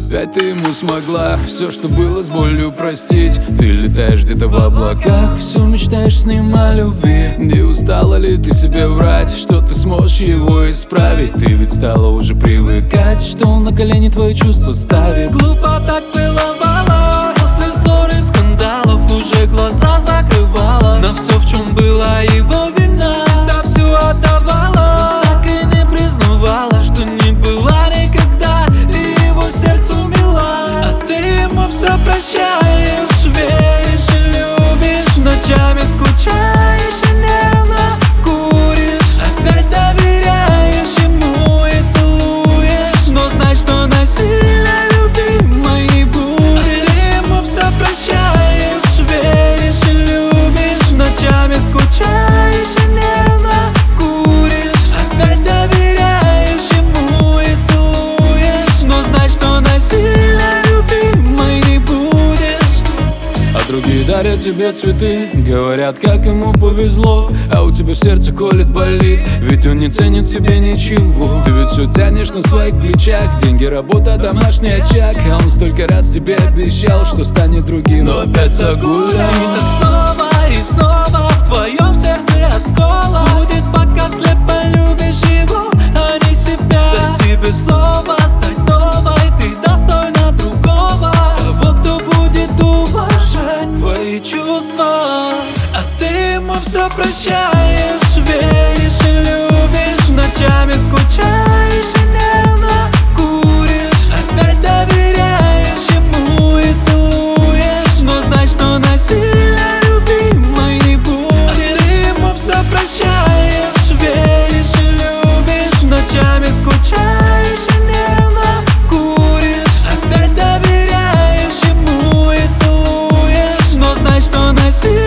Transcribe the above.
Опять ты ему смогла все, что было, с болью простить. Ты летаешь где-то в облаках, все мечтаешь с ним о любви. Не устала ли ты себе врать, что ты сможешь его исправить? Ты ведь стала уже привыкать, что он на колени твои чувства ставит. Глупо так целовала, после ссор и скандалов уже глаза закрывала. На все, в чем была его вина, всегда все отдавала. Так и не признавала, что не была никогда и его сердцу мила. А ты ему все прощаешь, веришь и любишь, ночами скучаешь и нервно куришь. Опять доверяешь ему и целуешь, но знай, что насильно любимой не будет. А ты ему все прощаешь, веришь и любишь, ночами скучаешь и нервно куришь. Опять доверяешь ему и целуешь, но знай, что насильно любимой не будешь. А другие дарят тебе цветы, говорят, как ему повезло. А у тебя в сердце колет, болит, ведь он не ценит в тебе ничего. Ты ведь все тянешь на своих плечах, деньги, работа, домашний очаг. А он столько раз тебе обещал, что станет другим, но опять загулял. И так снова и снова в твоем сердце осколок будет, пока слепо любишь его, а не себя. Дай себе слово стать новой, ты достойна другого, того, кто будет уважать твои чувства. А ты ему все прощаешь, веришь и любишь, ночами скучаешь и нервно куришь. Опять доверяешь ему и целуешь, но знай, что насильно любимой не будет. А ты ему все прощаешь, веришь и любишь, ночами скучаешь и нервно куришь. Опять доверяешь ему и целуешь, но знай, что насильно